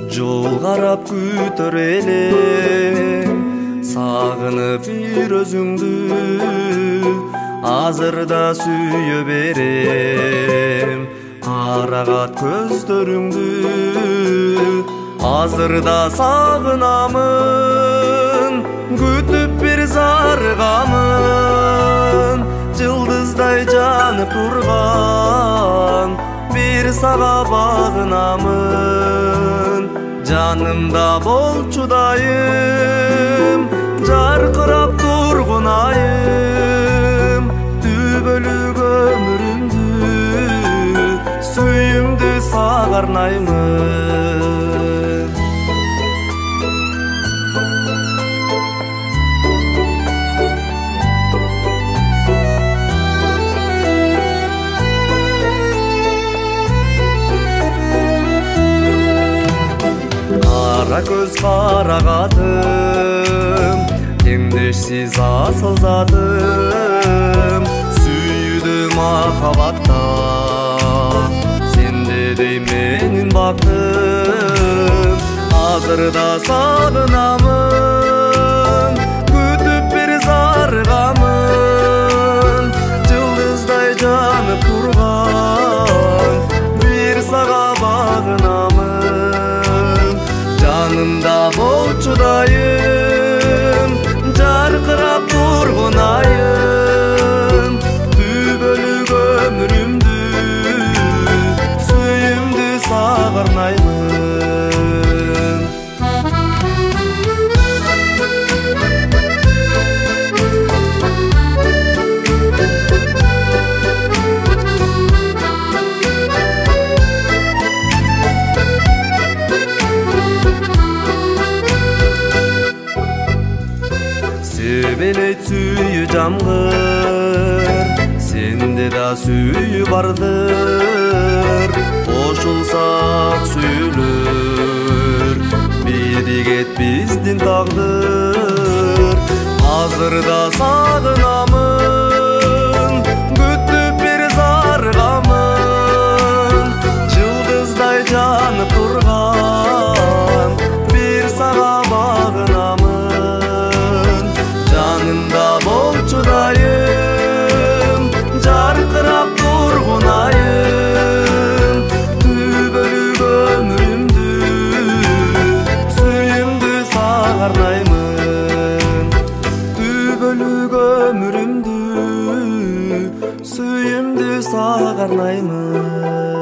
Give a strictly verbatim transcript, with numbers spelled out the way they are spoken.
жол карап күтөр элем, сагынып бир өзүңдү азырда сүйө берем. Карагат көздөрүңдү азырда сагынамын, күтүп бир зарыгамын, жылдыздай жанып турган бир сага багынамын. Жанымда болчу дайым, жаркырап тургун айым, түбөлүк өмүрүмдү сүйүмдү сага арнаймын. Кара көз карагатым, теңдешсиз асыл затым, сүйүдү махабатта, сенде дей менин бактым. Азырда сагынамын, күтүп бир зарыгамын, жылдыздай жанып турган бир сага багынамын. Жанымда болчу дайым, жаркырап тургун айым, түбөлүк өмүрүмдү сүйүмдү сага арнаймын. Себелейт сүйүү жамгыр, сенде да сүйүү бардыр. Кошулсак сүйүлөр, биригет биздин тагдыр. Азырда сагынамын, күтүп бир зарыгамын, жылдыздай жанып турган бир сага багынамын. Жанымда болчу дайым, жаркырап тургун айым, түбөлүк өмүрүмдү сүйүмдү сага арнаймын. Түбөлүк өмүрүмдү сүйүмдү сага арнаймын.